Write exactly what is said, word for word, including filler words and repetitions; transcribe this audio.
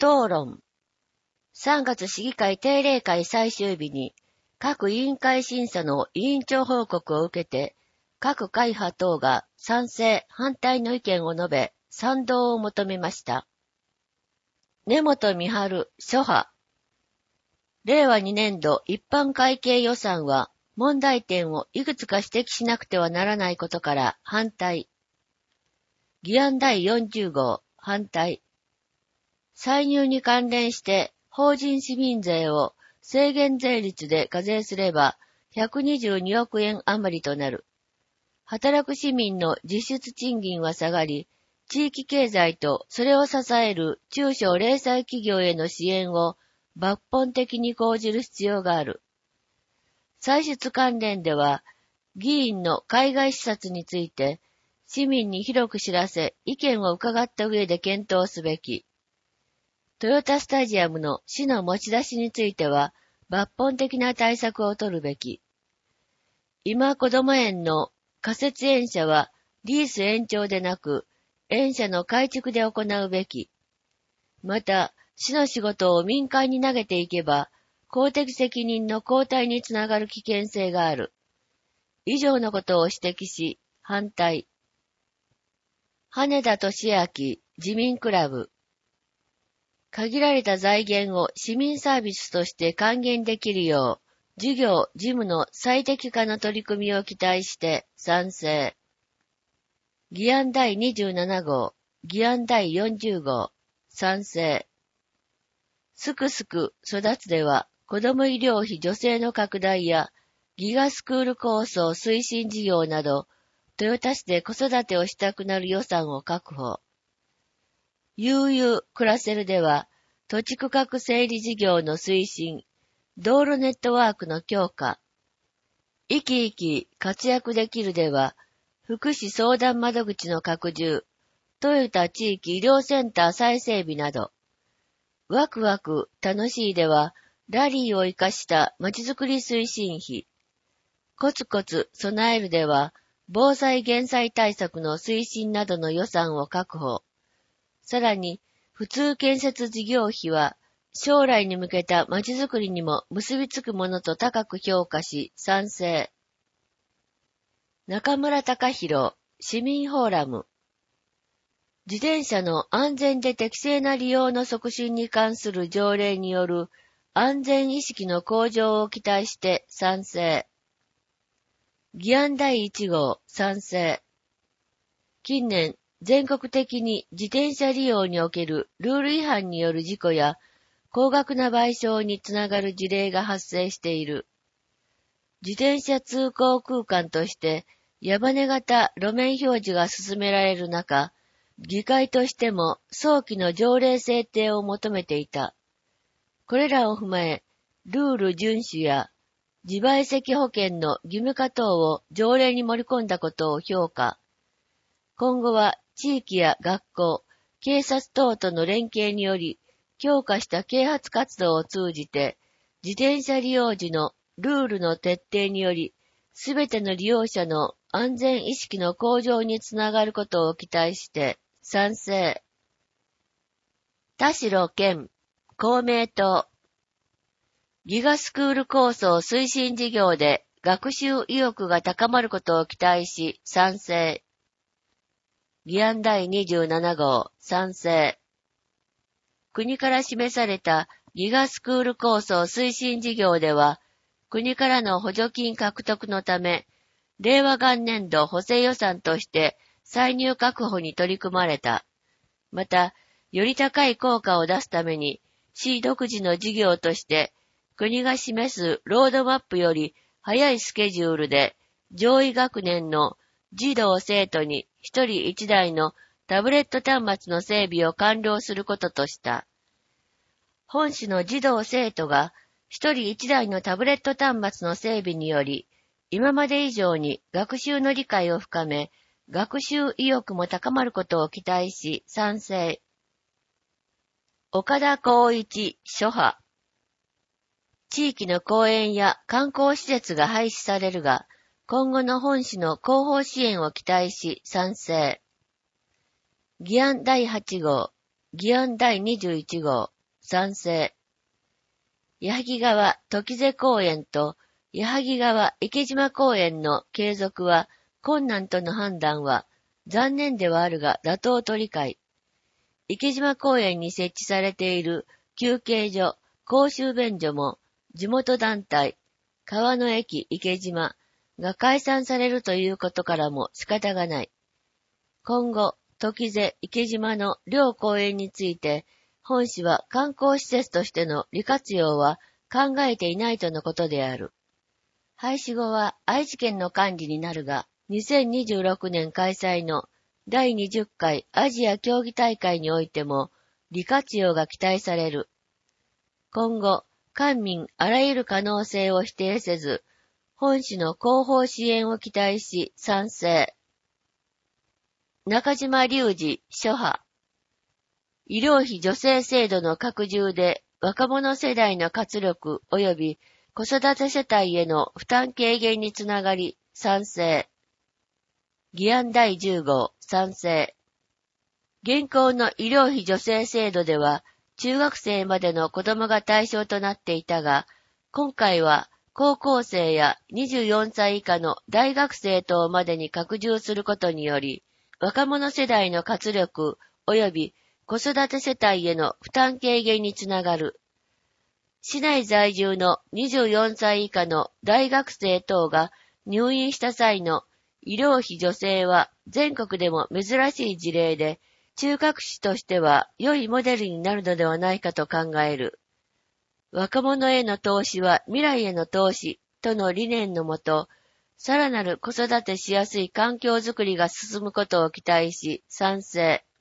討論。さんがつ市議会定例会最終日に、各委員会審査の委員長報告を受けて、各会派等が賛成、反対の意見を述べ、賛同を求めました。根本美春、諸派。れいわにねんど一般会計予算は、問題点をいくつか指摘しなくてはならないことから反対。議案だいよんじゅうごう、反対。歳入に関連して法人市民税を制限税率で課税すればひゃくにじゅうにおくえん余りとなる。働く市民の実質賃金は下がり、地域経済とそれを支える中小零細企業への支援を抜本的に講じる必要がある。歳出関連では、議員の海外視察について、市民に広く知らせ、意見を伺った上で検討すべき。トヨタスタジアムの市の持ち出しについては、抜本的な対策を取るべき。今こども園の仮設園舎は、リース延長でなく、園舎の改築で行うべき。また、市の仕事を民間に投げていけば、公的責任の後退につながる危険性がある。以上のことを指摘し、反対。羽田俊明、自民クラブ。限られた財源を市民サービスとして還元できるよう、事業、事務の最適化の取り組みを期待して賛成。議案だいにじゅうななごう、議案だいよんじゅうごう、賛成。すくすく育つでは、子ども医療費助成の拡大や、ギガスクール構想推進事業など、豊田市で子育てをしたくなる予算を確保。悠々暮らせるでは、土地区画整理事業の推進、道路ネットワークの強化。生き生き活躍できるでは、福祉相談窓口の拡充、豊田地域医療センター再整備など。ワクワク楽しいでは、ラリーを生かしたまちづくり推進費。コツコツ備えるでは、防災減災対策の推進などの予算を確保。さらに、普通建設事業費は、将来に向けたまちづくりにも結びつくものと高く評価し、賛成。中村隆弘、市民フォーラム。自転車の安全で適正な利用の促進に関する条例による安全意識の向上を期待して賛成。議案だいいちごう、賛成。近年、全国的に自転車利用におけるルール違反による事故や高額な賠償につながる事例が発生している。自転車通行空間として矢羽型路面表示が進められる中、議会としても早期の条例制定を求めていた。これらを踏まえ、ルール遵守や自賠責保険の義務化等を条例に盛り込んだことを評価。今後は地域や学校、警察等との連携により、強化した啓発活動を通じて、自転車利用時のルールの徹底により、すべての利用者の安全意識の向上につながることを期待して賛成。田代健、公明党。ギガスクール構想推進事業で学習意欲が高まることを期待し賛成。議案だいにじゅうななごう、賛成。国から示されたギガスクール構想推進事業では、国からの補助金獲得のため、れいわがんねんど補正予算として歳入確保に取り組まれた。また、より高い効果を出すために、市独自の事業として、国が示すロードマップより早いスケジュールで、上位学年の児童生徒にひとりいちだいのタブレット端末の整備を完了することとした。本市の児童生徒がひとりいちだいのタブレット端末の整備により、今まで以上に学習の理解を深め、学習意欲も高まることを期待し賛成。岡田光一、諸派。地域の公園や観光施設が廃止されるが、今後の本市の広報支援を期待し賛成。議案だいはちごう。 議案だいにじゅういち号、賛成。矢作川時瀬公園と矢作川池島公園の継続は困難との判断は残念ではあるが妥当と理解。池島公園に設置されている休憩所、公衆便所も地元団体、川の駅池島が解散されるということからも仕方がない。今後、時瀬池島の両公園について、本市は観光施設としての利活用は考えていないとのことである。廃止後は愛知県の管理になるが、にせんにじゅうろくねん開催のだいにじゅっかいアジア競技大会においても利活用が期待される。今後、官民あらゆる可能性を否定せず、本市の広報支援を期待し賛成。中島隆二、諸派。医療費助成制度の拡充で若者世代の活力及び子育て世帯への負担軽減につながり賛成。議案だいじゅう号、賛成。現行の医療費助成制度では中学生までの子供が対象となっていたが、今回は高校生やにじゅうよんさい以下の大学生等までに拡充することにより、若者世代の活力及び子育て世帯への負担軽減につながる。市内在住のにじゅうよんさい以下の大学生等が入院した際の医療費助成は全国でも珍しい事例で、中核市としては良いモデルになるのではないかと考える。若者への投資は未来への投資との理念のもと、さらなる子育てしやすい環境づくりが進むことを期待し賛成。